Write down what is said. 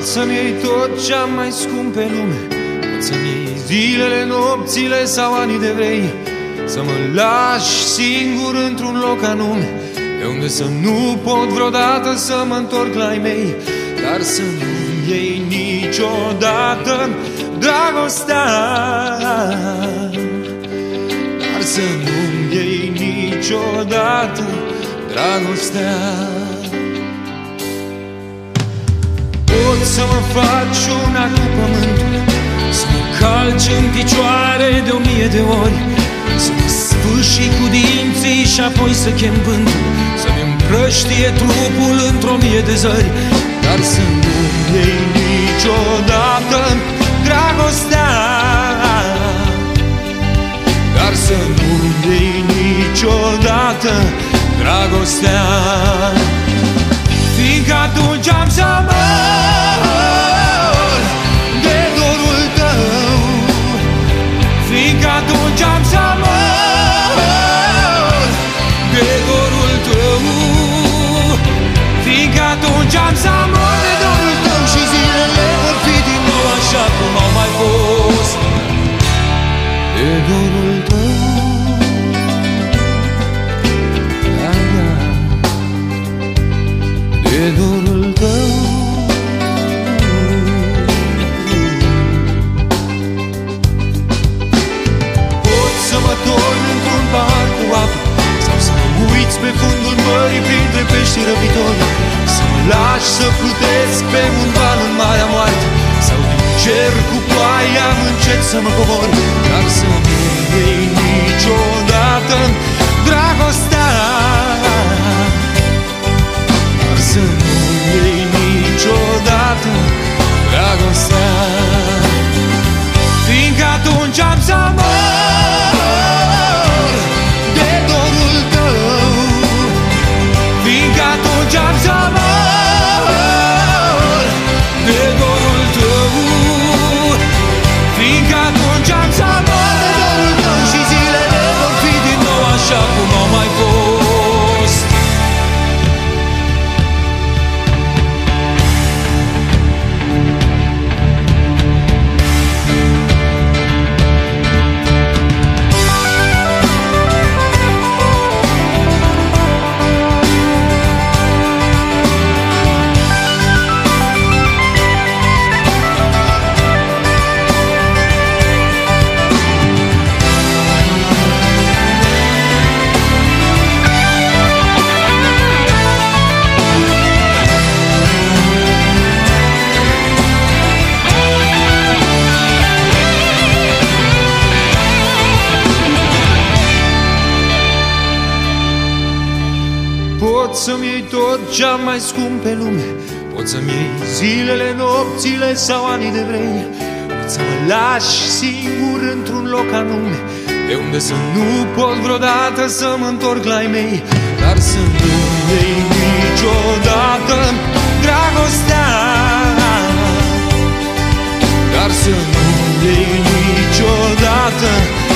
Poți să-mi iei tot ce-am mai scump pe lume, poți să-mi iei zilele, nopțile sau anii de vrei, să mă lași singur într-un loc anume, de unde să nu pot vreodată să mă întorc la ai mei. Dar să nu-mi iei niciodată dragostea, dar să nu-mi iei niciodată dragostea. Poți să mă faci una cu pământul, să mă calci în picioare de 1000 de ori, să mă sfâșii cu dinții și apoi să chem vântul, să-mi împrăștie trupul într-o mie de zări. Dar să nu-mi iei niciodată dragostea, dar să nu-mi iei niciodată dragostea. Fiindcă atunci am să mor de dorul tău, fiindcă atunci am să mor de dorul tău, fiindcă atunci am să mor de dorul tău și zilele vor fi din nou așa cum au mai fost. De dorul tău, da, da, de dorul tău. Poți să mă torn într-un pahar cu apă, sau să mă uiți pe fundul mării printre pești răbitori, să mă lași să plutesc pe un val în Marea Moarte, sau din cer cu ploaia încet să mă cobor. Dar să nu-mi iei niciodată dragostea, dar să nu-mi iei niciodată dragostea. Fiindcă atunci am să mor de dorul tău, fiindcă atunci am să mor de dorul tău, fiindcă atunci am să mor de dorul tău și zilele vor fi din nou așa cum au mai fost. Poți să-mi iei tot ce-am mai scump pe lume, poți să-mi iei zilele, nopțile sau anii de vrei, poți să mă lași singur într-un loc anume, de unde să nu pot vreodată să mă întorc la ai mei. Dar să nu-mi iei niciodată dragostea, dar să nu-mi iei niciodată